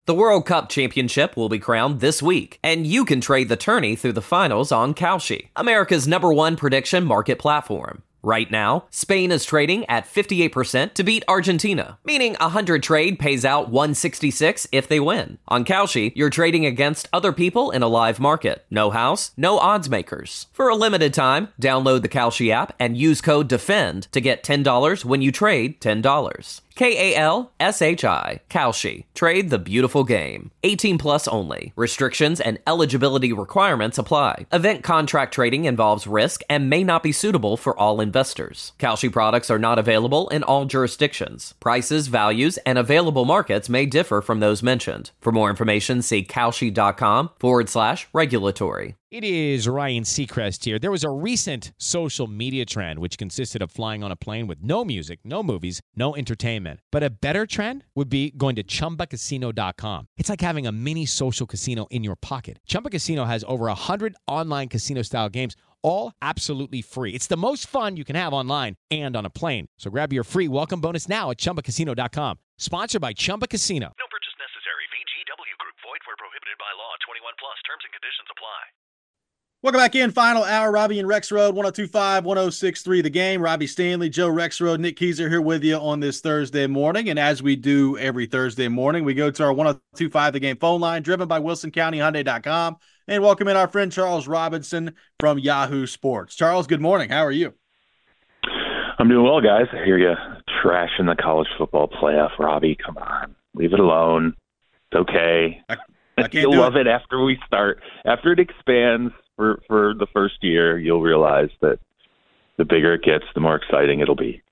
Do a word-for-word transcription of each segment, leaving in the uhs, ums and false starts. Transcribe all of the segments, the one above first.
The World Cup Championship will be crowned this week, and you can trade the tourney through the finals on Kalshi, America's number one prediction market platform. Right now, Spain is trading at fifty-eight percent to beat Argentina, meaning a one hundred trade pays out one sixty-six if they win. On Kalshi, you're trading against other people in a live market. No house, no odds makers. For a limited time, download the Kalshi app and use code DEFEND to get ten dollars when you trade ten dollars. K A L S H I, Kalshi. Trade the beautiful game. eighteen plus only. Restrictions and eligibility requirements apply. Event contract trading involves risk and may not be suitable for all investors. Kalshi products are not available in all jurisdictions. Prices, values, and available markets may differ from those mentioned. For more information, see Kalshi.com forward slash regulatory. It is Ryan Seacrest here. There was a recent social media trend which consisted of flying on a plane with no music, no movies, no entertainment. But a better trend would be going to Chumba Casino dot com. It's like having a mini social casino in your pocket. Chumba Casino has over one hundred online casino-style games, all absolutely free. It's the most fun you can have online and on a plane. So grab your free welcome bonus now at Chumba Casino dot com. Sponsored by Chumba Casino. No purchase necessary. V G W Group. Void where prohibited by law. twenty-one plus. Terms and conditions apply. Welcome back in. Final hour. Robbie and Rexroad, one oh two point five, one oh six point three The Game. Robbie Stanley, Joe Rexroad, Nick Keyser here with you on this Thursday morning. And as we do every Thursday morning, we go to our one oh two point five The Game phone line, driven by Wilson County Hyundai dot com. And welcome in our friend Charles Robinson from Yahoo Sports. Charles, good morning. How are you? I'm doing well, guys. I hear you trashing the college football playoff. Robbie, come on. Leave it alone. It's okay. I, I can't You'll do love it. it after we start. After it expands for, for the first year, you'll realize that the bigger it gets, the more exciting it'll be.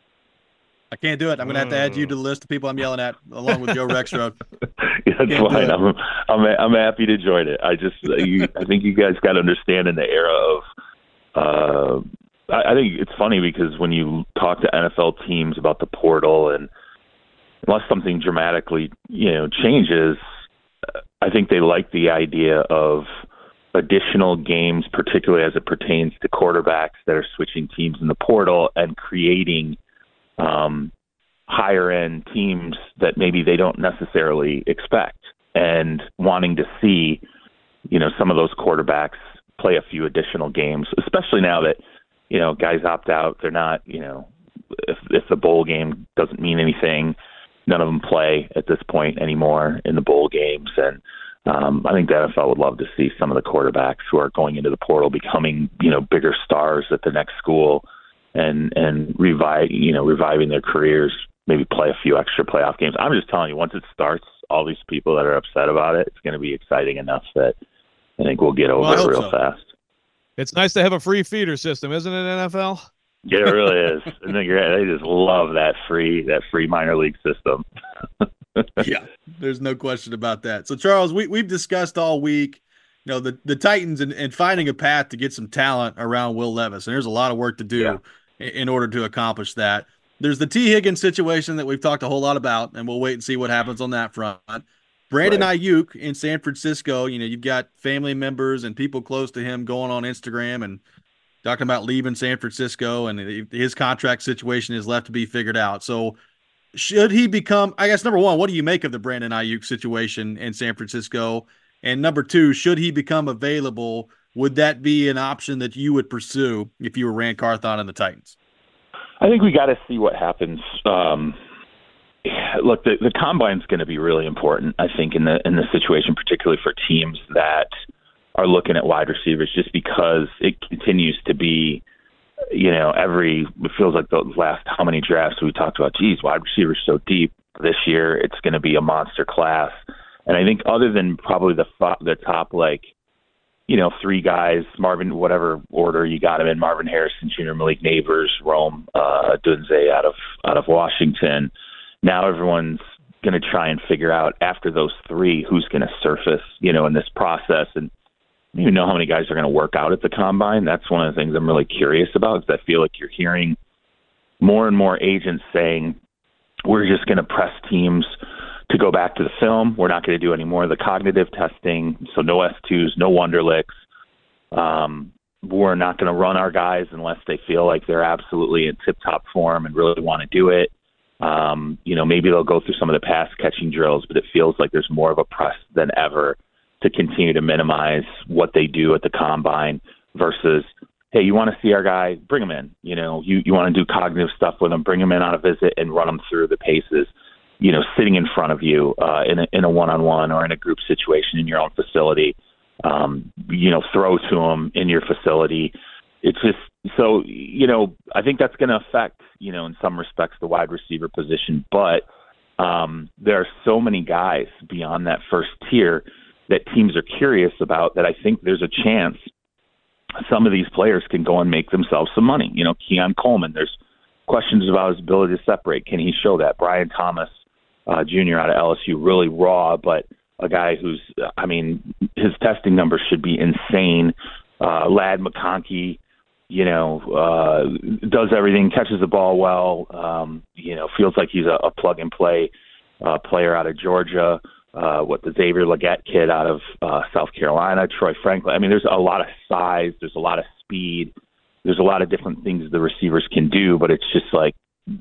I can't do it. I'm going to have to add you to the list of people I'm yelling at, along with Joe Rexroad. Yeah, that's Can't fine. I'm, I'm I'm happy to join it. I just you, I think you guys got to understand in the era of. Uh, I, I think it's funny because when you talk to N F L teams about the portal, and unless something dramatically you know changes, I think they like the idea of additional games, particularly as it pertains to quarterbacks that are switching teams in the portal and creating um, higher-end teams that maybe they don't necessarily expect, and wanting to see, you know, some of those quarterbacks play a few additional games, especially now that, you know, guys opt out. They're not, you know, if, if the bowl game doesn't mean anything, none of them play at this point anymore in the bowl games. And um, I think the N F L would love to see some of the quarterbacks who are going into the portal becoming, you know, bigger stars at the next school and, and revive, you know, reviving their careers, maybe play a few extra playoff games. I'm just telling you, once it starts, all these people that are upset about it, it's going to be exciting enough that I think we'll get over well, it real so. fast. It's nice to have a free feeder system, isn't it, N F L? Yeah, it really is. And they just love that free that free minor league system. Yeah, there's no question about that. So, Charles, we, we've discussed all week, you know, the, the Titans and, and finding a path to get some talent around Will Levis. And there's a lot of work to do Yeah. in, in order to accomplish that. There's the T. Higgins situation that we've talked a whole lot about, and we'll wait and see what happens on that front. Brandon Right. Ayuk in San Francisco, you know, you've got family members and people close to him going on Instagram and talking about leaving San Francisco, and his contract situation is left to be figured out. So should he become, I guess, number one, what do you make of the Brandon Ayuk situation in San Francisco? And number two, should he become available, would that be an option that you would pursue if you were Rand Carthon and the Titans? I think we got to see what happens. Um, look, the, the combine's going to be really important, I think, in the in the situation, particularly for teams that are looking at wide receivers, just because it continues to be, you know, every, it feels like the last how many drafts we talked about, geez, wide receivers so deep. This year it's going to be a monster class. And I think other than probably the the top, like, you know, three guys, Marvin, whatever order you got him in, Marvin Harrison Junior, Malik Neighbors, Rome uh, Dunze out of out of Washington. Now everyone's going to try and figure out after those three who's going to surface, you know, in this process. And you know how many guys are going to work out at the combine. That's one of the things I'm really curious about, because I feel like you're hearing more and more agents saying, we're just going to press teams to go back to the film. We're not going to do any more of the cognitive testing. So no S twos, no Wonderlicks. Um, we're not going to run our guys unless they feel like they're absolutely in tip-top form and really want to do it. Um, you know, maybe they'll go through some of the pass catching drills, but it feels like there's more of a press than ever to continue to minimize what they do at the combine versus, hey, you want to see our guy, bring him in. You know, you, you want to do cognitive stuff with him, bring him in on a visit and run him through the paces, you know, sitting in front of you uh, in, a, in a one-on-one or in a group situation in your own facility. Um, you know, throw to him in your facility. It's just, so, you know, I think that's going to affect, you know, in some respects, the wide receiver position. But um, there are so many guys beyond that first tier that teams are curious about that I think there's a chance some of these players can go and make themselves some money. You know, Keon Coleman, there's questions about his ability to separate. Can he show that? Brian Thomas uh, Junior out of L S U, really raw, but a guy who's, I mean, his testing numbers should be insane. Uh, Lad McConkey, you know, uh, does everything, catches the ball well, um, you know, feels like he's a, a plug-and-play uh, player out of Georgia. Uh, what the Xavier Legette kid out of uh, South Carolina, Troy Franklin. I mean, there's a lot of size, there's a lot of speed, there's a lot of different things the receivers can do, but it's just like,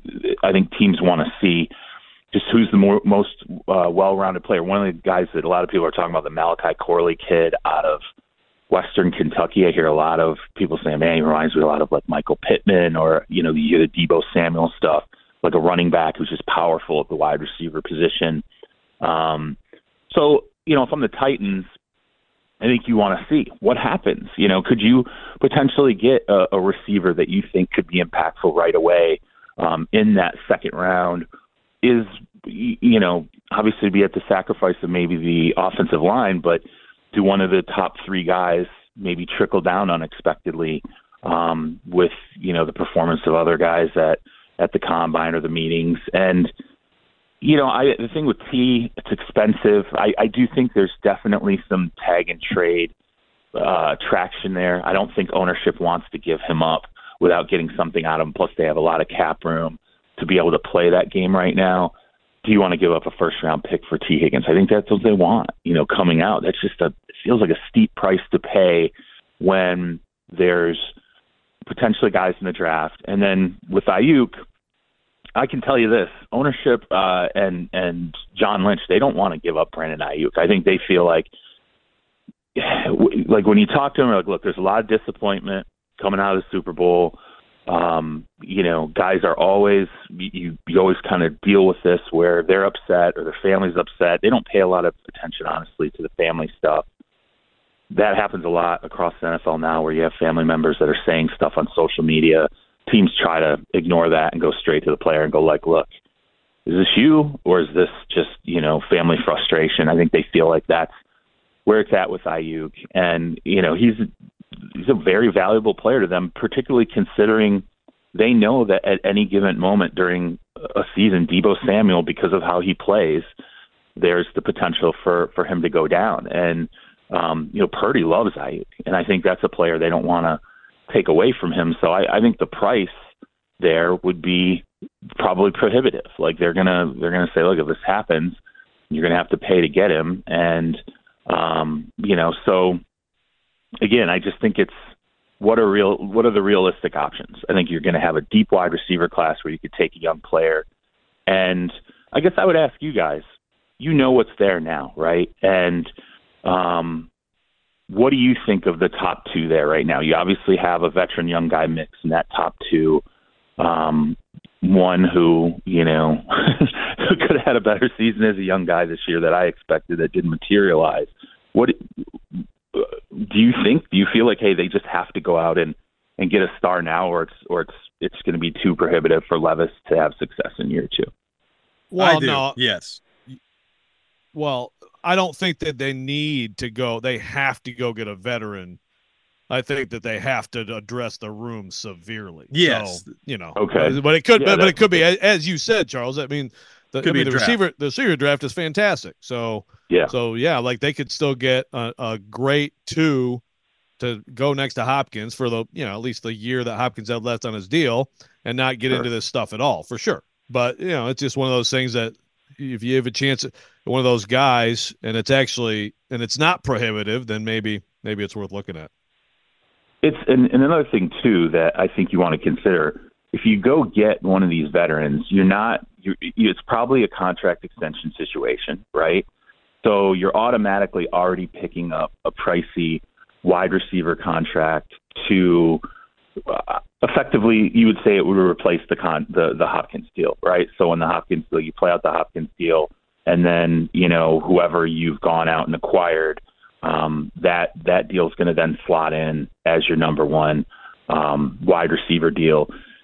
I think teams want to see just who's the more, most uh, well-rounded player. One of the guys that a lot of people are talking about, the Malachi Corley kid out of Western Kentucky. I hear a lot of people saying, man, he reminds me a lot of like Michael Pittman, or, you know, you hear the Deebo Samuel stuff, like a running back who's just powerful at the wide receiver position. Um, so, you know, if I'm the Titans, I think you want to see what happens. You know, could you potentially get a, a receiver that you think could be impactful right away um, in that second round? Is, you know, obviously be at the sacrifice of maybe the offensive line, but do one of the top three guys maybe trickle down unexpectedly um, with, you know, the performance of other guys at, at the combine or the meetings? And, you know, I, the thing with T, it's expensive. I, I do think there's definitely some tag and trade uh, traction there. I don't think ownership wants to give him up without getting something out of him. Plus, they have a lot of cap room to be able to play that game right now. Do you want to give up a first-round pick for T. Higgins? I think that's what they want, you know, coming out. That's just a, it feels like a steep price to pay when there's potentially guys in the draft. And then with Ayuk, I can tell you this, ownership uh, and and John Lynch, they don't want to give up Brandon Ayuk. I think they feel like, like when you talk to them, like, look, there's a lot of disappointment coming out of the Super Bowl. Um, you know, guys are always, you, you always kind of deal with this where they're upset or their family's upset. They don't pay a lot of attention, honestly, to the family stuff. That happens a lot across the N F L now, where you have family members that are saying stuff on social media. Teams try to ignore that and go straight to the player and go like, look, is this you, or is this just, you know, family frustration? I think they feel like that's where it's at with Ayuk. And, you know, he's, he's a very valuable player to them, particularly considering they know that at any given moment during a season, Deebo Samuel, because of how he plays, there's the potential for, for him to go down. And, um, you know, Purdy loves Ayuk, and I think that's a player they don't want to take away from him. So I, I think the price there would be probably prohibitive. Like they're gonna they're gonna say, look, if this happens, you're gonna have to pay to get him. And um, you know, so again, I just think it's what are real what are the realistic options? I think you're gonna have a deep wide receiver class where you could take a young player. And I guess I would ask you guys, you know what's there now, right? And um what do you think of the top two there right now? You obviously have a veteran young guy mix in that top two. Um, one who, you know, could have had a better season as a young guy this year that I expected that didn't materialize. What do you think? Do you feel like, hey, they just have to go out and, and get a star now, or it's or it's it's going to be too prohibitive for Levis to have success in year two? Well, I do. no. Yes. Well, I don't think that they need to go. They have to go get a veteran. I think that they have to address the room severely. Yes. So, you know. Okay. But it could, Yeah, but, but it could be, as you said, Charles. I mean, the, Could I be mean, a the draft. receiver, the receiver draft is fantastic. So, Yeah. so yeah, like they could still get a, a great two to go next to Hopkins for the, you know, at least the year that Hopkins had left on his deal, and not get Sure. into this stuff at all, for sure. But you know, it's just one of those things that if you have a chance at one of those guys, and it's actually and it's not prohibitive, then maybe maybe it's worth looking at. It's and, and another thing too that I think you want to consider: if you go get one of these veterans, you're not you, you, it's probably a contract extension situation, right? So you're automatically already picking up a pricey wide receiver contract to uh, effectively, you would say it would replace the con the the Hopkins deal, right? So in the Hopkins deal, you play out the Hopkins deal, and then you know whoever you've gone out and acquired, um, that that deal is going to then slot in as your number one um, wide receiver deal.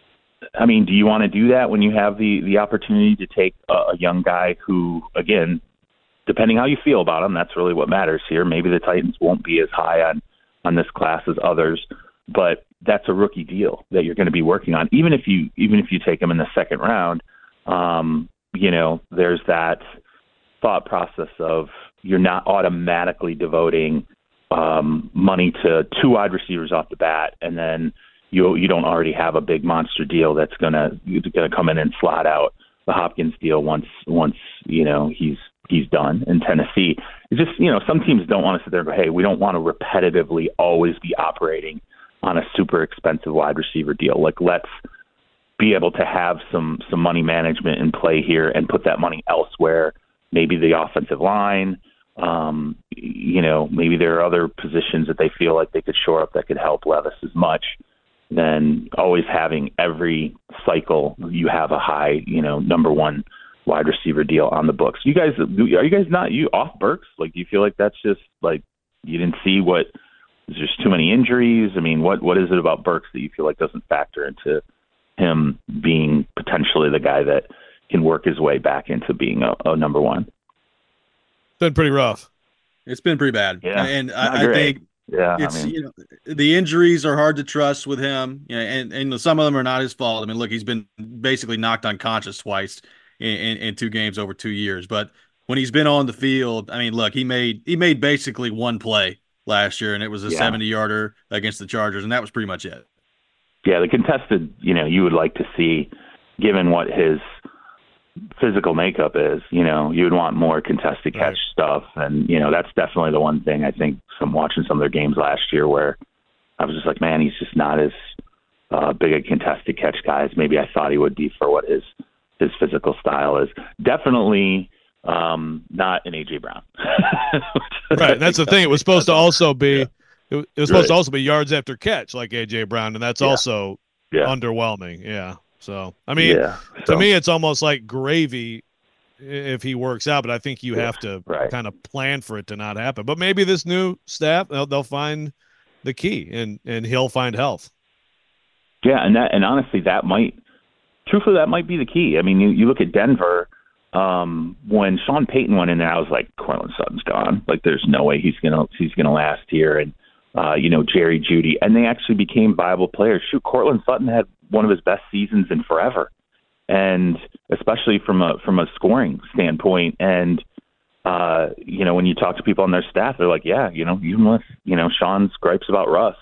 I mean, do you want to do that when you have the the opportunity to take a, a young guy who, again, depending how you feel about him, that's really what matters here. Maybe the Titans won't be as high on, on this class as others, but that's a rookie deal that you're going to be working on. Even if you even if you take him in the second round, um, you know, there's that thought process of you're not automatically devoting um, money to two wide receivers off the bat, and then you you don't already have a big monster deal that's gonna gonna come in and slot out the Hopkins deal once once you know he's he's done in Tennessee. It's just, you know, some teams don't want to sit there and go, hey, we don't want to repetitively always be operating on a super expensive wide receiver deal. Like, let's be able to have some some money management in play here and put that money elsewhere. Maybe the offensive line, um, you know, maybe there are other positions that they feel like they could shore up that could help Levis as much than always having every cycle you have a high, you know, number one wide receiver deal on the books. You guys, are you guys not you off Burks? Like, do you feel like that's just like you didn't see what? Is there just too many injuries? I mean, what what is it about Burks that you feel like doesn't factor into him being potentially the guy that can work his way back into being a, a number one? It's been pretty rough. It's been pretty bad. Yeah, and I, I think yeah, it's I mean, you know the injuries are hard to trust with him. You know, and and some of them are not his fault. I mean, look, he's been basically knocked unconscious twice in, in, in two games over two years. But when he's been on the field, I mean, look, he made he made basically one play last year, and it was a seventy-yarder yeah. against the Chargers, and that was pretty much it. Yeah, the contested, you know, you would like to see, given what his physical makeup is, you know, you would want more contested catch right. stuff, and, you know, that's definitely the one thing I think from watching some of their games last year where I was just like, man, he's just not as uh, big a contested catch guy as maybe I thought he would be for what his his physical style is. Definitely um, not an A J Brown. Right. That's the thing. It was supposed to also be, yeah. it was supposed right. to also be yards after catch like A J Brown. And that's yeah. also yeah. underwhelming. Yeah. So, I mean, yeah. so, to me, it's almost like gravy if he works out, but I think you yeah. have to right. kind of plan for it to not happen. But maybe this new staff, they'll, they'll find the key and, and he'll find health. Yeah. And that, and honestly, that might, truthfully, that might be the key. I mean, you, you look at Denver, um, when Sean Payton went in there, I was like, Courtland Sutton's gone. Like, there's no way he's going to, he's going to last here. And, uh, you know, Jerry Jeudy, and they actually became viable players. Shoot, Courtland Sutton had one of his best seasons in forever. And especially from a, from a scoring standpoint. And, uh, you know, when you talk to people on their staff, they're like, yeah, you know, even with, you know, Sean's gripes about Russ,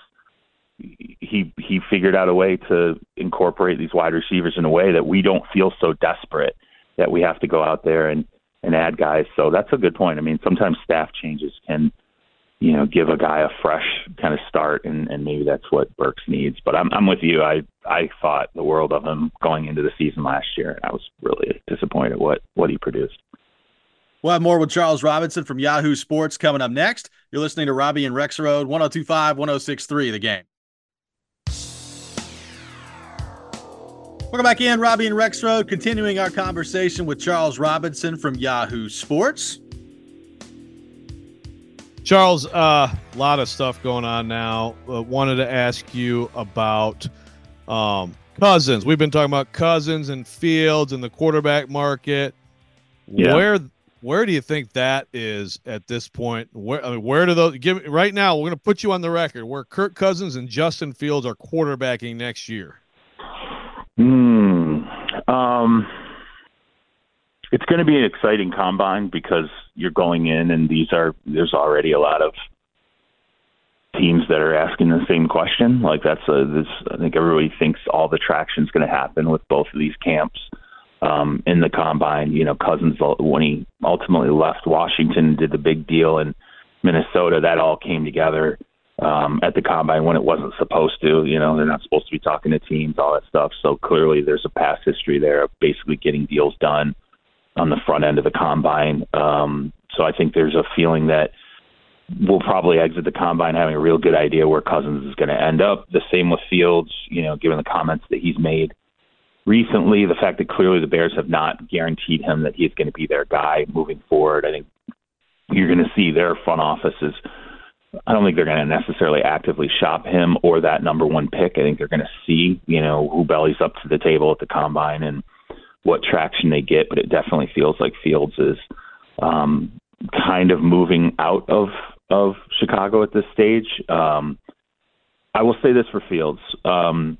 he he figured out a way to incorporate these wide receivers in a way that we don't feel so desperate that we have to go out there and, and add guys. So that's a good point. I mean, sometimes staff changes can, you know, give a guy a fresh kind of start, and, and maybe that's what Burks needs. But I'm I'm with you. I, I thought the world of him going into the season last year, and I was really disappointed what, what he produced. We'll have more with Charles Robinson from Yahoo Sports coming up next. You're listening to Robbie and Rexroad, one oh two point five, one oh six point three The Game. Welcome back in, Robbie and Rexroad, continuing our conversation with Charles Robinson from Yahoo Sports. Charles, a uh, lot of stuff going on now. Uh, wanted to ask you about um, Cousins. We've been talking about Cousins and Fields and the quarterback market. Yeah. Where where do you think that is at this point? Where I mean, where do those give right now? We're going to put you on the record where Kirk Cousins and Justin Fields are quarterbacking next year. Hmm. Um, it's going to be an exciting combine because you're going in, and these are there's already a lot of teams that are asking the same question. Like that's a this. I think everybody thinks all the traction is going to happen with both of these camps um, in the combine. You know, Cousins when he ultimately left Washington and did the big deal in Minnesota, that all came together um, at the combine when it wasn't supposed to. You know, they're not supposed to be talking to teams, all that stuff. So clearly there's a past history there of basically getting deals done on the front end of the combine. Um, so I think there's a feeling that we'll probably exit the combine having a real good idea where Cousins is going to end up. The same with Fields, you know, given the comments that he's made recently, the fact that clearly the Bears have not guaranteed him that he's going to be their guy moving forward. I think you're going to see their front offices. I don't think they're going to necessarily actively shop him or that number one pick. I think they're going to see, you know, who bellies up to the table at the combine and what traction they get. But it definitely feels like Fields is um, kind of moving out of of Chicago at this stage. Um, I will say this for Fields. Um,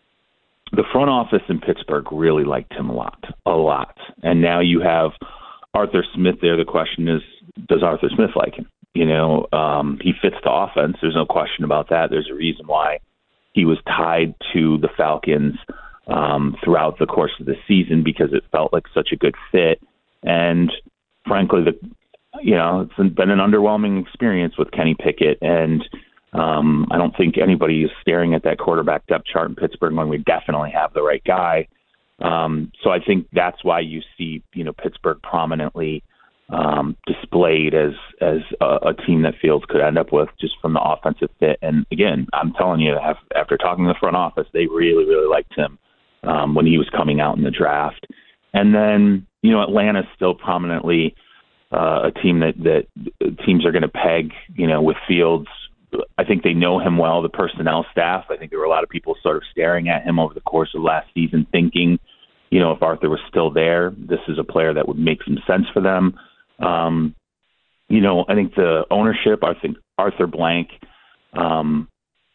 the front office in Pittsburgh really liked him a lot, a lot. And now you have Arthur Smith there. The question is, does Arthur Smith like him? You know, um, he fits the offense. There's no question about that. There's a reason why he was tied to the Falcons um, throughout the course of the season, because it felt like such a good fit. And frankly, the you know, it's been an underwhelming experience with Kenny Pickett. And um, I don't think anybody is staring at that quarterback depth chart in Pittsburgh when we definitely have the right guy. Um, so I think that's why you see, you know, Pittsburgh prominently um, displayed as as a, a team that Fields could end up with just from the offensive fit. And again, I'm telling you, after talking to the front office, they really, really liked him um, when he was coming out in the draft. And then, you know, Atlanta's still prominently uh, a team that, that teams are going to peg, you know, with Fields. I think they know him well, the personnel staff. I think there were a lot of people sort of staring at him over the course of last season thinking, you know, if Arthur was still there, this is a player that would make some sense for them. Um, you know, I think the ownership, I think Arthur Blank, um,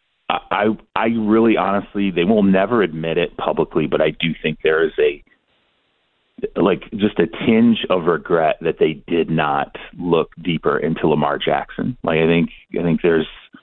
I, I really honestly, they will never admit it publicly, but I do think there is a, like just a tinge of regret that they did not look deeper into Lamar Jackson. Like, I think, I think there's,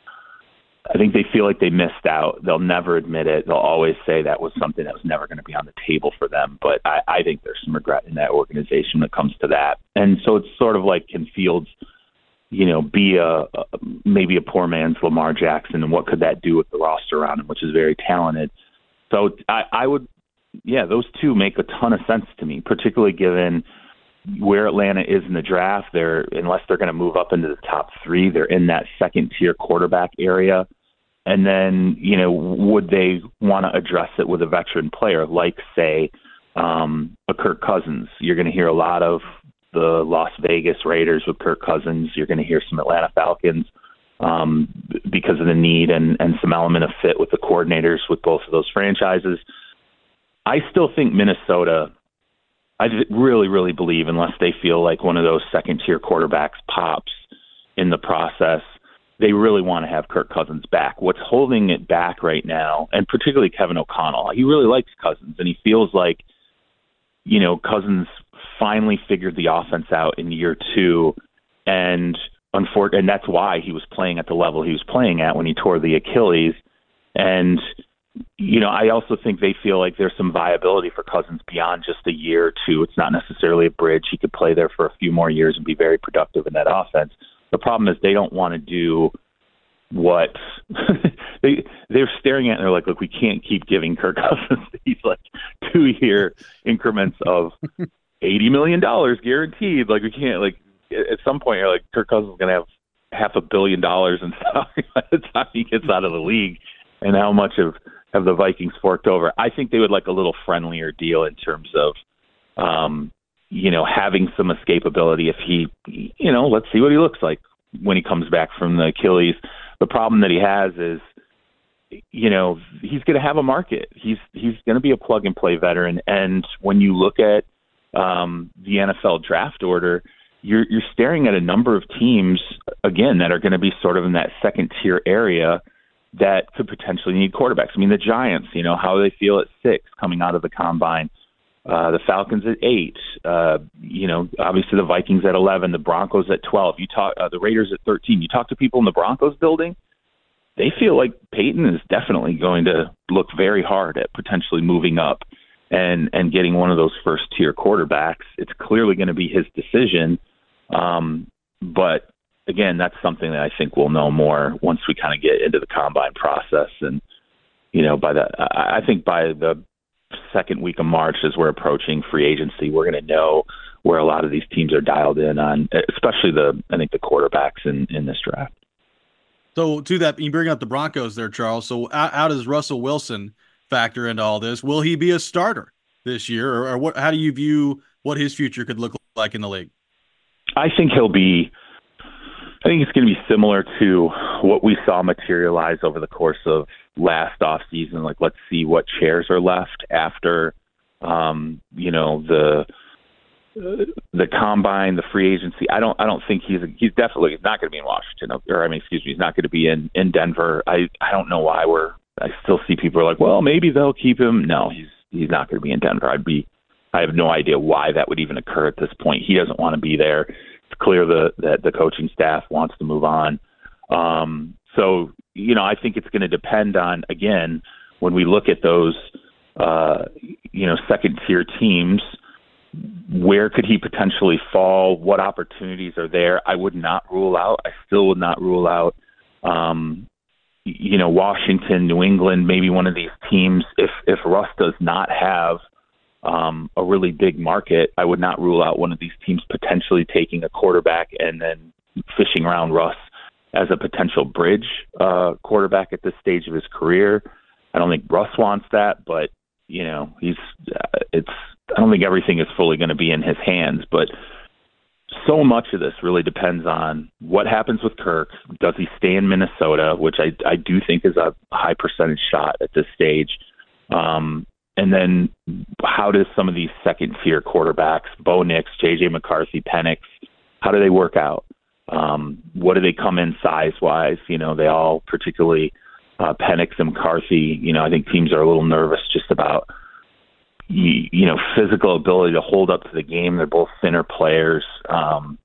I think they feel like they missed out. They'll never admit it. They'll always say that was something that was never going to be on the table for them. But I, I think there's some regret in that organization when it comes to that. And so it's sort of like, can Fields, you know, be a, a maybe a poor man's Lamar Jackson, and what could that do with the roster around him, which is very talented. So I, I would, yeah, those two make a ton of sense to me, particularly given where Atlanta is in the draft. They're, unless they're going to move up into the top three, they're in that second tier quarterback area. And then, you know, would they want to address it with a veteran player like, say, um, a Kirk Cousins? You're going to hear a lot of the Las Vegas Raiders with Kirk Cousins. You're going to hear some Atlanta Falcons um, because of the need and, and some element of fit with the coordinators with both of those franchises. I still think Minnesota, I really, really believe, unless they feel like one of those second-tier quarterbacks pops in the process, they really want to have Kirk Cousins back. What's holding it back right now, and particularly Kevin O'Connell, he really likes Cousins, and he feels like, you know, Cousins finally figured the offense out in year two, and unfor- and that's why he was playing at the level he was playing at when he tore the Achilles. And you know, I also think they feel like there's some viability for Cousins beyond just a year or two. It's not necessarily a bridge. He could play there for a few more years and be very productive in that offense. The problem is they don't want to do what they, they're staring at, and they're like, look, we can't keep giving Kirk Cousins these like two-year increments of eighty million dollars guaranteed. Like, we can't, like, at some point you're like, Kirk Cousins is going to have half a billion dollars in salary by the time he gets out of the league. And how much of have the Vikings forked over? I think they would like a little friendlier deal in terms of, um, you know, having some escapability if he, you know, let's see what he looks like when he comes back from the Achilles. The problem that he has is, you know, he's going to have a market. He's he's going to be a plug-and-play veteran. And when you look at um, the N F L draft order, you're you're staring at a number of teams, again, that are going to be sort of in that second-tier area that could potentially need quarterbacks. I mean, the Giants, you know, how they feel at six coming out of the combine. Uh, the Falcons at eight. Uh, you know, obviously the Vikings at eleven. The Broncos at twelve. You talk uh, the Raiders at thirteen. You talk to people in the Broncos building, they feel like Peyton is definitely going to look very hard at potentially moving up and and getting one of those first tier quarterbacks. It's clearly going to be his decision, um, but again, that's something that I think we'll know more once we kind of get into the combine process. And, you know, by the, I think by the second week of March, as we're approaching free agency, we're going to know where a lot of these teams are dialed in on, especially the, I think the quarterbacks in, in this draft. So to that, you bring up the Broncos there, Charles. So how, how does Russell Wilson factor into all this? Will he be a starter this year, or, or what? How do you view what his future could look like in the league? I think he'll be. I think it's going to be similar to what we saw materialize over the course of last offseason. Like, let's see what chairs are left after, um, you know, the the combine, the free agency. I don't. I don't think he's. He's definitely he's not going to be in Washington. Or I mean, excuse me, he's not going to be in in Denver. I. I don't know why we're. I still see people are like, well, maybe they'll keep him. No, he's he's not going to be in Denver. I'd be. I have no idea why that would even occur at this point. He doesn't want to be there. It's clear the, that the coaching staff wants to move on. Um, so, you know, I think it's going to depend on, again, when we look at those, uh, you know, second-tier teams, where could he potentially fall? What opportunities are there? I would not rule out. I still would not rule out, um, you know, Washington, New England, maybe one of these teams. If if Russ does not have Um, a really big market, I would not rule out one of these teams potentially taking a quarterback and then fishing around Russ as a potential bridge uh, quarterback at this stage of his career. I don't think Russ wants that, but you know, he's uh, it's. I don't think everything is fully going to be in his hands, but so much of this really depends on what happens with Kirk. Does he stay in Minnesota, which I I do think is a high percentage shot at this stage. Um, And then how does some of these second-tier quarterbacks, Bo Nix, J J McCarthy, Penix, how do they work out? Um, what do they come in size-wise? You know, they all, particularly uh, Penix and McCarthy, you know, I think teams are a little nervous just about, you, you know, physical ability to hold up to the game. They're both thinner players. Um,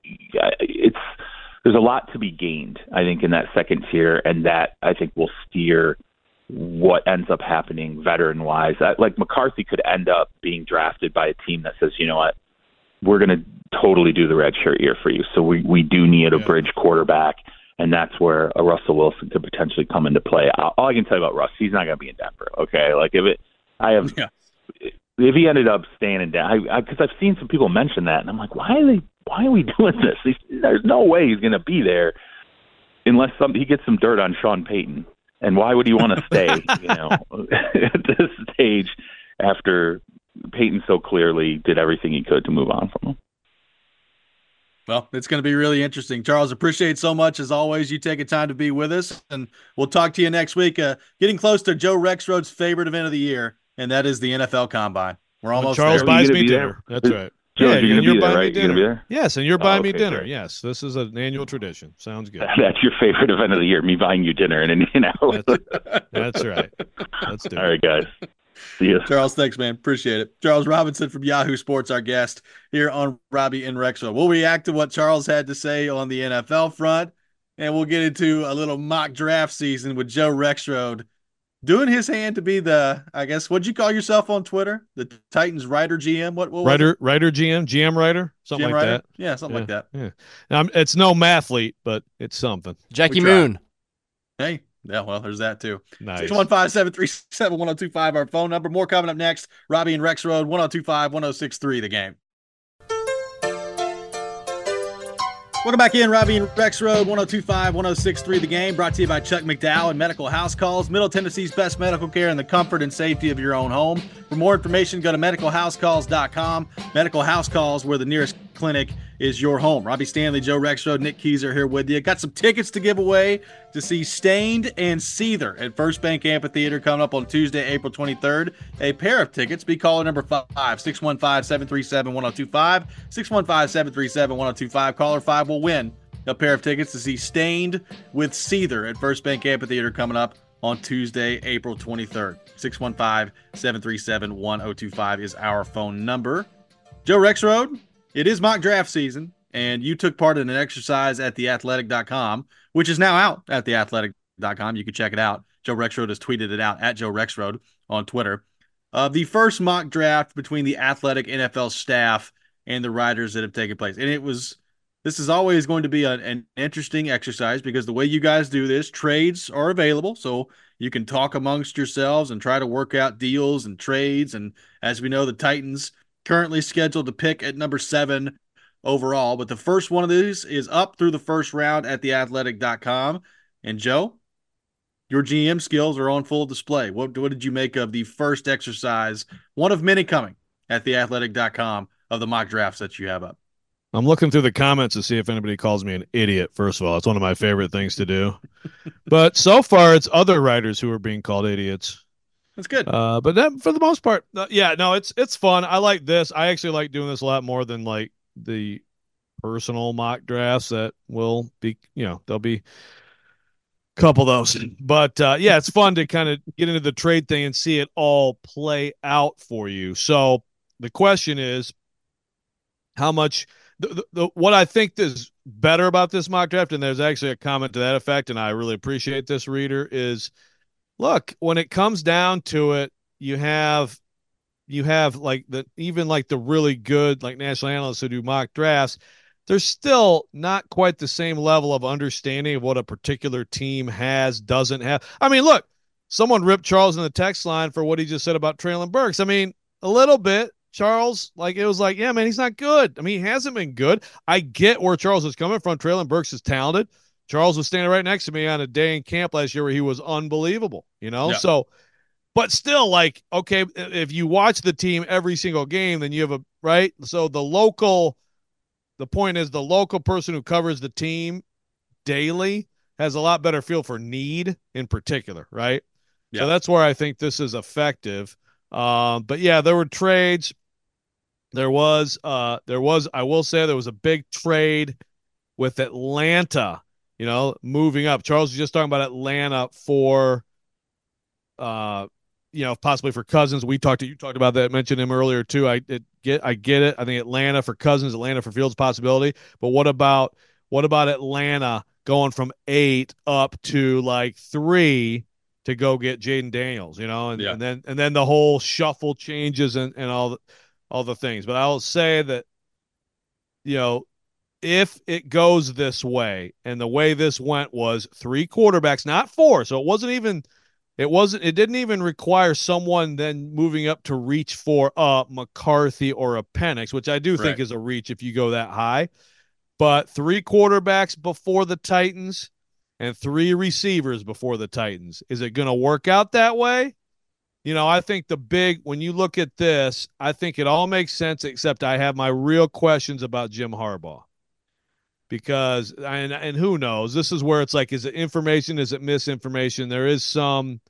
it's there's a lot to be gained, I think, in that second tier, and that, I think, will steer what ends up happening veteran-wise. Like McCarthy could end up being drafted by a team that says, you know what, we're going to totally do the redshirt year for you. So we, we do need a yeah. bridge quarterback, and that's where a Russell Wilson could potentially come into play. All I can tell you about Russ, he's not going to be in Denver, okay? Like if it, I have, yeah. if he ended up staying in Denver, because I've seen some people mention that, and I'm like, why are they, why are we doing this? He's, there's no way he's going to be there unless some, he gets some dirt on Sean Payton. And why would he want to stay, you know, at this stage after Peyton so clearly did everything he could to move on from him? Well, it's going to be really interesting. Charles, appreciate so much, as always, you taking time to be with us. And we'll talk to you next week. Uh, getting close to Joe Rexroad's favorite event of the year, and that is the N F L Combine. We're almost well, Charles there. buys me dinner. There? That's right. Joe, yeah, you're and you're you're buying there, me right? dinner. You're Yes, and you're buying oh, me okay, dinner. great. Yes, this is an annual tradition. Sounds good. That's your favorite event of the year, me buying you dinner in Indianapolis. That's, that's right. Let's do it. All right, guys. See you. Charles, thanks, man. Appreciate it. Charles Robinson from Yahoo Sports, our guest here on Robbie and Rexroad. We'll react to what Charles had to say on the N F L front, and we'll get into a little mock draft season with Joe Rexroad doing his hand to be the, I guess, what'd you call yourself on Twitter? The Titans writer G M? What, what writer, writer G M, G M writer, something G M like writer? that. Yeah, something yeah, like that. Yeah. Now, it's no mathlete, but it's something. Jackie Moon. Hey, yeah, well, there's that too. Nice. six one five, seven three seven, one oh two five, our phone number. More coming up next. Robbie and Rexroad, one oh two five, one oh six three, the game. Welcome back in, Robbie and Rexroad, one oh two five, one oh six three, the game, brought to you by Chuck McDowell and Medical House Calls, Middle Tennessee's best medical care in the comfort and safety of your own home. For more information, go to medical house calls dot com. Medical House Calls, where the nearest clinic is your home. Robbie Stanley, Joe Rexroad, Nick Keyser here with you. Got some tickets to give away to see Stained and Seether at First Bank Amphitheater coming up on Tuesday, April twenty-third. A pair of tickets. Be caller number five, six one five, seven three seven, one oh two five, six one five, seven three seven, one oh two five. Caller five will win a pair of tickets to see Stained with Seether at First Bank Amphitheater coming up on Tuesday, April twenty-third. six one five, seven three seven, one oh two five is our phone number. Joe Rexroad, it is mock draft season, and you took part in an exercise at the athletic dot com, which is now out at the athletic dot com. You can check it out. Joe Rexroad has tweeted it out at Joe Rexroad on Twitter. Uh, the first mock draft between the Athletic N F L staff and the writers that have taken place. And it was This is always going to be a, an interesting exercise because the way you guys do this, trades are available. So you can talk amongst yourselves and try to work out deals and trades. And as we know, the Titans currently scheduled to pick at number seven overall. But the first one of these is up through the first round at the athletic dot com. And Joe, your G M skills are on full display. What, what did you make of the first exercise, one of many coming at the athletic dot com of the mock drafts that you have up? I'm looking through the comments to see if anybody calls me an idiot. First of all, it's one of my favorite things to do. But so far, it's other writers who are being called idiots. That's good. Uh, but that, for the most part, uh, yeah, no, it's it's fun. I like this. I actually like doing this a lot more than like the personal mock drafts that will be, you know, there'll be a couple of those. But uh, yeah, it's fun to kind of get into the trade thing and see it all play out for you. So the question is, how much the, the, the what I think is better about this mock draft, and there's actually a comment to that effect, and I really appreciate this, reader, is look, when it comes down to it, you have you have like the even like the really good like national analysts who do mock drafts, there's still not quite the same level of understanding of what a particular team has, doesn't have. I mean, look, someone ripped Charles in the text line for what he just said about Traylon Burks. I mean, a little bit. Charles, like, it was like, yeah, man, he's not good. I mean, he hasn't been good. I get where Charles is coming from. Traylon Burks is talented. Charles was standing right next to me on a day in camp last year where he was unbelievable, you know? Yeah. So, but still, like, okay, if you watch the team every single game, then you have a, right? So the local, the point is the local person who covers the team daily has a lot better feel for need in particular, right? Yeah. So that's where I think this is effective. Um, but yeah, there were trades. There was, uh, there was, I will say there was a big trade with Atlanta, you know, moving up. Charles was just talking about Atlanta for, uh, you know, possibly for Cousins. We talked to, you talked about that, mentioned him earlier too. I it, get, I get it. I think Atlanta for Cousins, Atlanta for Fields possibility. But what about, what about Atlanta going from eight up to like three to go get Jaden Daniels, you know, and, yeah. and then, and then the whole shuffle changes and, and all the, all the things. But I'll say that, you know, if it goes this way, and the way this went was three quarterbacks, not four. So it wasn't even, it wasn't, it didn't even require someone then moving up to reach for a McCarthy or a Penix, which I do right. think is a reach if you go that high. But three quarterbacks before the Titans and three receivers before the Titans. Is it going to work out that way? You know, I think the big, when you look at this, I think it all makes sense, except I have my real questions about Jim Harbaugh. Because, and, and who knows, this is where it's like, is it information? Is it misinformation? There is some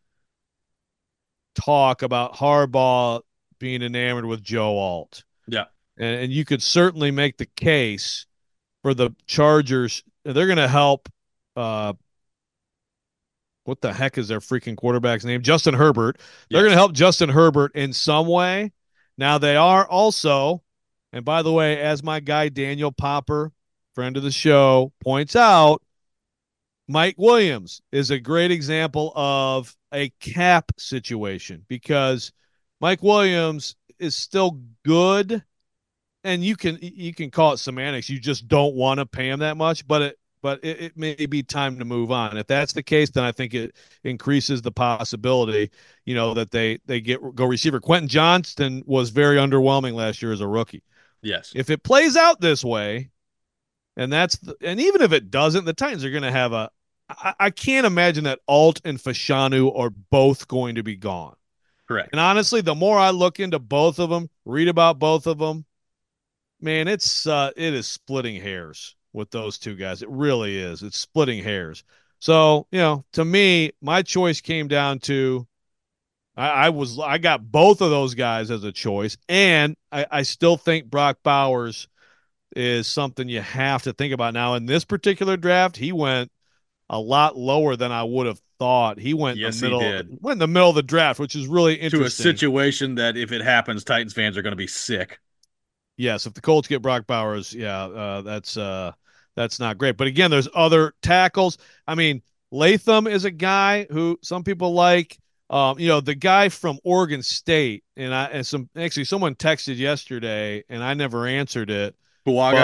talk about Harbaugh being enamored with Joe Alt. Yeah. And, and you could certainly make the case for the Chargers. They're going to help, uh, what the heck is their freaking quarterback's name? Justin Herbert. They're yes. going to help Justin Herbert in some way. Now, they are also, and by the way, as my guy Daniel Popper, friend of the show, points out, Mike Williams is a great example of a cap situation because Mike Williams is still good, and you can you can call it semantics. You just don't want to pay him that much, but it but it, it may be time to move on. If that's the case, then I think it increases the possibility, you know, that they they get go receiver. Quentin Johnston was very underwhelming last year as a rookie. Yes. If it plays out this way, and that's the, and even if it doesn't, the Titans are going to have a. I, I can't imagine that Alt and Fashanu are both going to be gone. Correct. And honestly, the more I look into both of them, read about both of them, man, it's uh, it is splitting hairs with those two guys. It really is. It's splitting hairs. So, you know, to me, my choice came down to I, I was I got both of those guys as a choice, and I, I still think Brock Bowers is something you have to think about. Now, in this particular draft, he went a lot lower than I would have thought. He went yes, in the middle, he did. went in the middle of the draft, which is really interesting. To a situation that if it happens, Titans fans are going to be sick. Yes, if the Colts get Brock Bowers, yeah, uh, that's uh, that's not great. But again, there's other tackles. I mean, Latham is a guy who some people like. Um, you know, the guy from Oregon State, and I and some actually someone texted yesterday, and I never answered it. Buaga. But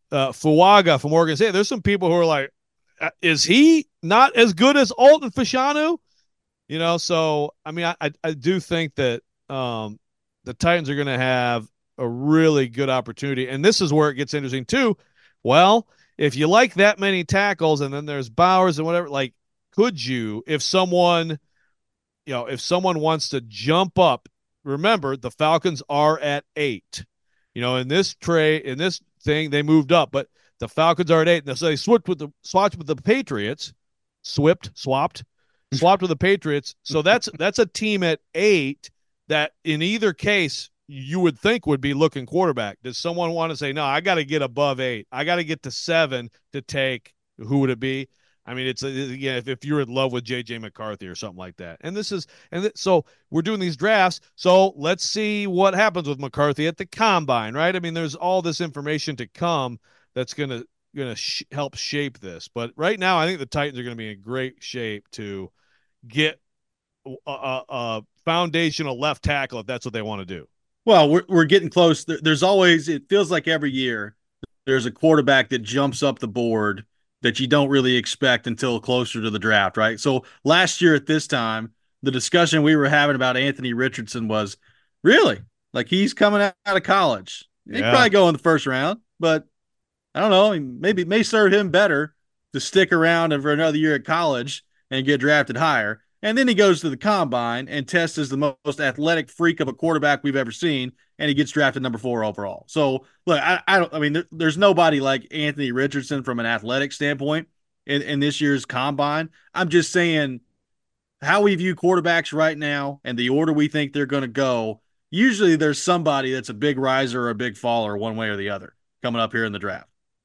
uh, Fuaga from Oregon State. There's some people who are like, is he not as good as Alton Fashanu? You know, so, I mean, I, I do think that um, the Titans are going to have a really good opportunity. And this is where it gets interesting, too. Well, if you like that many tackles and then there's Bowers and whatever, like, could you, if someone, you know, if someone wants to jump up, remember, the Falcons are at eight. You know, in this tray, in this thing, they moved up, but the Falcons are at eight. So they swapped with the swapped with the Patriots, swapped, swapped, swapped with the Patriots. So that's that's a team at eight that in either case you would think would be looking quarterback. Does someone want to say, no, I got to get above eight. I got to get to seven to take, who would it be? I mean, it's, again, if, if you're in love with J J McCarthy or something like that. And this is, and th- so we're doing these drafts. So let's see what happens with McCarthy at the combine, right? I mean, there's all this information to come that's going to, going to sh- help shape this. But right now, I think the Titans are going to be in great shape to get a, a, a foundational left tackle if that's what they want to do. Well, we're we're getting close. There's always, it feels like every year there's a quarterback that jumps up the board that you don't really expect until closer to the draft, right? So last year at this time, the discussion we were having about Anthony Richardson was, really? Like, he's coming out of college. He'd Yeah. probably go in the first round, but I don't know. Maybe it may serve him better to stick around for another year at college and get drafted higher. And then he goes to the combine and tests as the most athletic freak of a quarterback we've ever seen, and he gets drafted number four overall. So, look, I, I don't. I mean, there, there's nobody like Anthony Richardson from an athletic standpoint in, in this year's combine. I'm just saying how we view quarterbacks right now and the order we think they're going to go. Usually, there's somebody that's a big riser or a big faller, one way or the other, coming up here in the draft.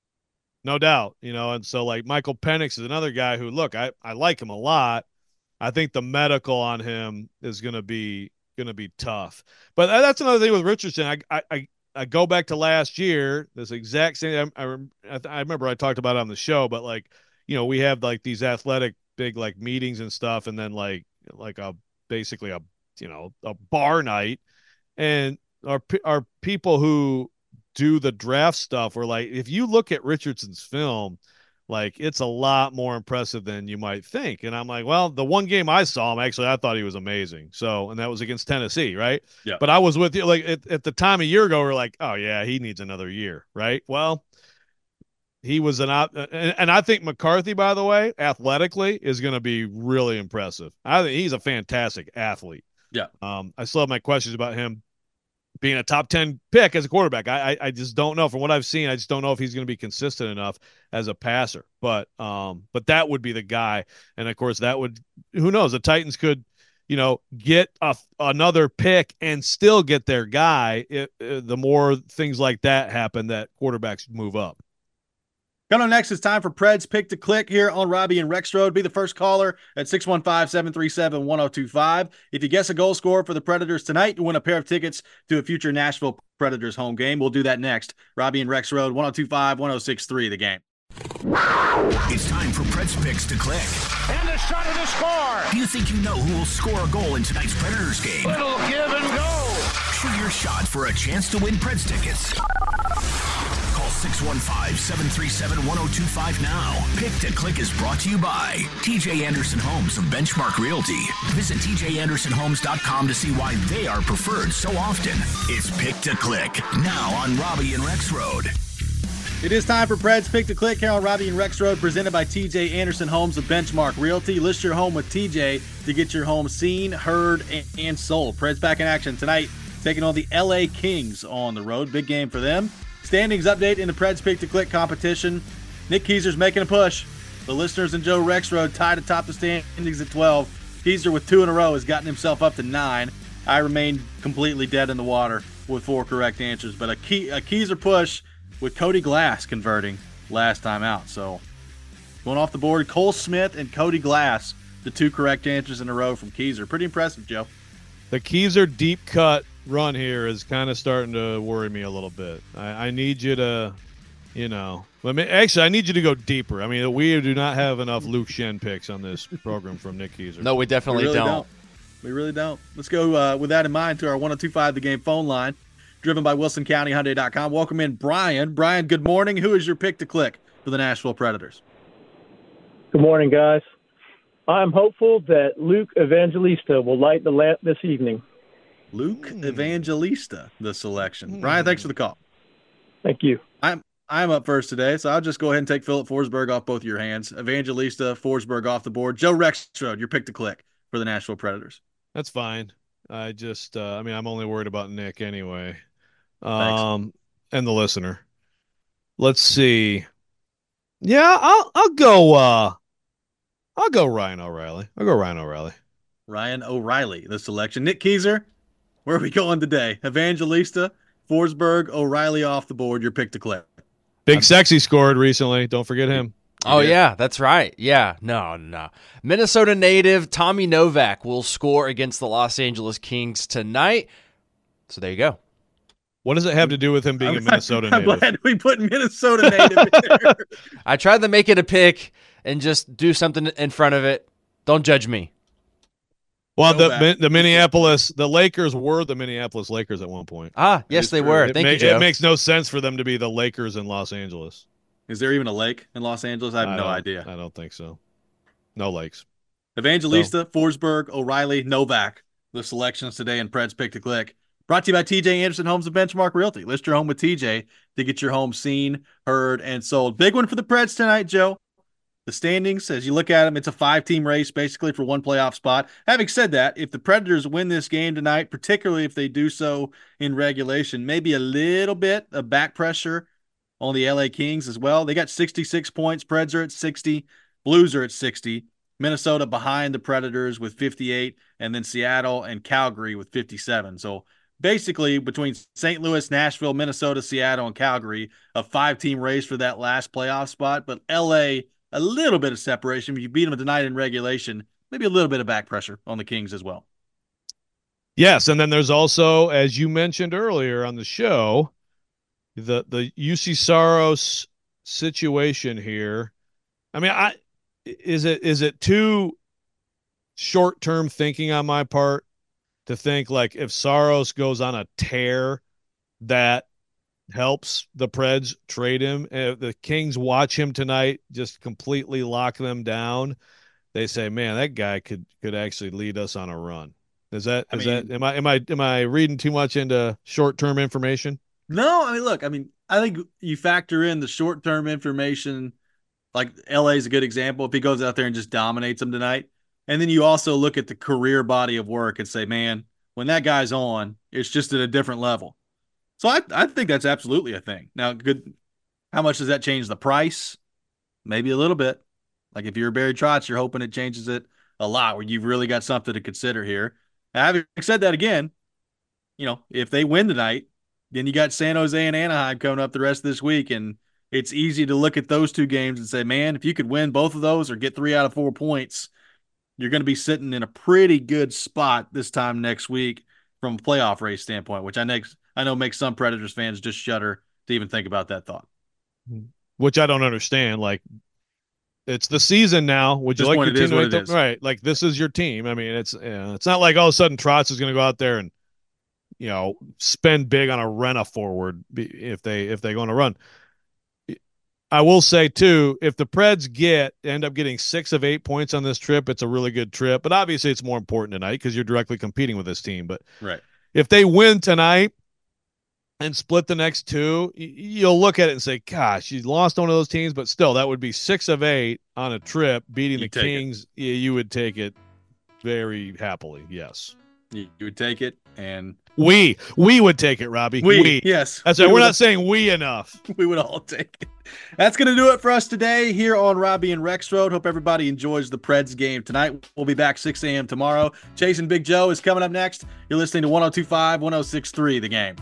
No doubt, you know, and so like Michael Penix is another guy who, look, I, I like him a lot. I think the medical on him is going to be going to be tough. But that's another thing with Richardson. I I I go back to last year, this exact same. I I, I remember I talked about it on the show, but like, you know, we have like these athletic big like meetings and stuff, and then like like a basically a you know a bar night, and our our people who do the draft stuff were like, if you look at Richardson's film, like, it's a lot more impressive than you might think. And I'm like, well, the one game I saw him, actually, I thought he was amazing. So, and that was against Tennessee, right? Yeah. But I was with you, like, at, at the time a year ago, we we're like, oh, yeah, he needs another year, right? Well, he was an – and, and I think McCarthy, by the way, athletically is going to be really impressive. I think he's a fantastic athlete. Yeah. Um, I still have my questions about him being a top ten pick as a quarterback. I, I I just don't know. From what I've seen, I just don't know if he's going to be consistent enough as a passer. But um, but that would be the guy. And of course, that would, who knows? The Titans could, you know, get a, another pick and still get their guy. It, it, the more things like that happen, that quarterbacks move up. Coming up next, it's time for Pred's Pick to Click here on Robbie and Rex Road. Be the first caller at six one five, seven three seven, one oh two five. If you guess a goal scorer for the Predators tonight, you win a pair of tickets to a future Nashville Predators home game. We'll do that next. Robbie and Rex Road, one oh two five, one oh six three, the game. It's time for Pred's Picks to Click. And the shot of the score. Do you think you know who will score a goal in tonight's Predators game? Little give and go. Shoot your shot for a chance to win Pred's tickets. Call six one five, seven three seven, one oh two five now. Pick to Click is brought to you by T J Anderson Homes of Benchmark Realty. Visit T J Anderson Homes dot com to see why they are preferred so often. It's Pick to Click, now on Robbie and Rex Road. It is time for Pred's Pick to Click here on Robbie and Rex Road, presented by T J Anderson Homes of Benchmark Realty. List your home with T J to get your home seen, heard, and, and sold. Pred's back in action tonight, taking on the L A Kings on the road. Big game for them. Standings update in the Pred's Pick to Click competition. Nick Keyser's making a push. The listeners and Joe Rexroad tied atop the standings at twelve. Keyser with two in a row has gotten himself up to nine. I remain completely dead in the water with four correct answers. But a, Key, a Keyser push with Cody Glass converting last time out. So going off the board, Cole Smith and Cody Glass, the two correct answers in a row from Keyser. Pretty impressive, Joe. The Keyser deep cut run here is kind of starting to worry me a little bit. I, I need you to, you know, I mean, actually, I need you to go deeper. I mean, we do not have enough Luke Shen picks on this program from Nick Keyser. No, we definitely we really don't. don't. We really don't. Let's go uh, with that in mind to our one oh two five The Game phone line. driven by Wilson County Hyundai dot com. Welcome in Brian. Brian, good morning. Who is your pick to click for the Nashville Predators? Good morning, guys. I'm hopeful that Luke Evangelista will light the lamp this evening. Luke Mm. Evangelista, the selection. Mm. Brian, thanks for the call. Thank you. I'm I'm up first today, so I'll just go ahead and take Philip Forsberg off both your hands. Evangelista, Forsberg off the board. Joe Rexrode, your pick to click for the Nashville Predators. That's fine. I just, uh, I mean, I'm only worried about Nick anyway. Thanks. Um, and the listener. Let's see. Yeah, I'll, I'll go, uh, I'll go Ryan O'Reilly. I'll go Ryan O'Reilly. Ryan O'Reilly, the selection. Nick Keyser, where are we going today? Evangelista, Forsberg, O'Reilly off the board. Your pick to click. Big Sexy scored recently. Don't forget him. Oh, did? yeah, that's right. Yeah, no, no. Minnesota native Tommy Novak will score against the Los Angeles Kings tonight. So there you go. What does it have to do with him being I'm, a Minnesota I'm native? glad we put Minnesota native in there. I tried to make it a pick and just do something in front of it. Don't judge me. Well, the Novak. the Minneapolis, the Lakers were the Minneapolis Lakers at one point. Ah, yes, is they true. were. It, Thank ma- you, Joe. it makes no sense for them to be the Lakers in Los Angeles. Is there even a lake in Los Angeles? I have no don't- idea. I don't think so. No lakes. Evangelista, Forsberg, O'Reilly, Novak, the selections today in Pred's Pick to Click. Brought to you by T J Anderson Homes and Benchmark Realty. List your home with T J to get your home seen, heard, and sold. Big one for the Preds tonight, Joe. The standings, as you look at them, it's a five-team race basically for one playoff spot. Having said that, if the Predators win this game tonight, particularly if they do so in regulation, maybe a little bit of back pressure on the L A Kings as well. They got sixty-six points. Preds are at sixty. Blues are at sixty. Minnesota behind the Predators with fifty-eight, and then Seattle and Calgary with fifty-seven. So basically between Saint Louis, Nashville, Minnesota, Seattle, and Calgary, a five-team race for that last playoff spot. But L A, a little bit of separation. If you beat them tonight in regulation, maybe a little bit of back pressure on the Kings as well. Yes, and then there's also, as you mentioned earlier on the show, the the U C Saros situation here. I mean, I is it is it too short-term thinking on my part to think like if Saros goes on a tear that helps the Preds trade him? If the Kings watch him tonight, just completely lock them down, they say, man, that guy could could actually lead us on a run. Is that I is mean- that am I am I am I reading too much into short-term information? No, I mean, look, I mean, I think you factor in the short-term information, like L A is a good example. If he goes out there and just dominates them tonight, and then you also look at the career body of work and say, man, when that guy's on, it's just at a different level. So I, I think that's absolutely a thing. Now, good. How much does that change the price? Maybe a little bit. Like if you're Barry Trotz, you're hoping it changes it a lot, where you've really got something to consider here. Now, having said that again, you know, if they win tonight, then you got San Jose and Anaheim coming up the rest of this week, and it's easy to look at those two games and say, man, if you could win both of those or get three out of four points, you're going to be sitting in a pretty good spot this time next week from a playoff race standpoint, which I know, I know makes some Predators fans just shudder to even think about that thought. Which I don't understand. Like, it's the season now. Would you This like point, your it team is to what make it the, is. right? Like, this is your team. I mean, it's you know, it's not like all of a sudden Trotz is going to go out there and you know spend big on a rent a forward if they if they go on a run. I will say too, if the Preds get end up getting six of eight points on this trip, it's a really good trip. But obviously, it's more important tonight because you're directly competing with this team. But Right. if they win tonight and split the next two, y- you'll look at it and say, gosh, you lost one of those teams, but still, that would be six of eight on a trip beating You'd the take it. Kings. Yeah, you would take it very happily. Yes. You, you would take it, and We, we would take it, Robbie. we, yes. That's we right. We're would- not saying we enough. we would all take it. That's going to do it for us today here on Robbie and Rex Road. Hope everybody enjoys the Preds game tonight. We'll be back six a.m. tomorrow. Chasing Big Joe is coming up next. You're listening to one oh two point five, one oh six point three, The Game.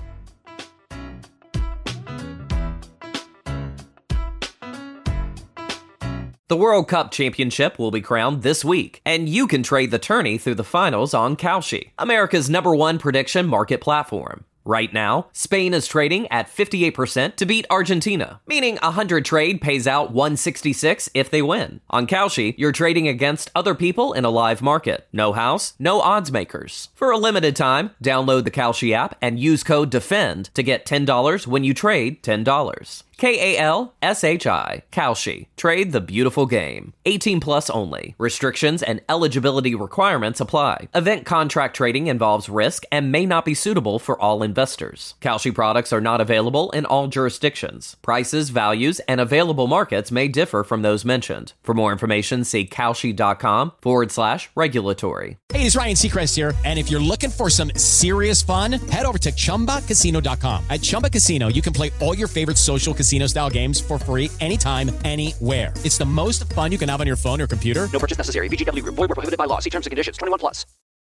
The World Cup Championship will be crowned this week, and you can trade the tourney through the finals on Kalshi, America's number one prediction market platform. Right now, Spain is trading at fifty-eight percent to beat Argentina, meaning a one hundred trade pays out one sixty-six if they win. On Kalshi, you're trading against other people in a live market. No house, no odds makers. For a limited time, download the Kalshi app and use code DEFEND to get ten dollars when you trade ten dollars. K A L S H I, Kalshi. Trade the beautiful game. eighteen plus only. Restrictions and eligibility requirements apply. Event contract trading involves risk and may not be suitable for all investors. Kalshi products are not available in all jurisdictions. Prices, values, and available markets may differ from those mentioned. For more information, see Kalshi.com forward slash regulatory. Hey, it's Ryan Seacrest here, and if you're looking for some serious fun, head over to Chumba Casino dot com. At Chumba Casino, you can play all your favorite social casino-style games for free anytime, anywhere. It's the most fun you can have on your phone or computer. No purchase necessary. V G W Group. Void where prohibited by law. See terms and conditions. twenty-one plus.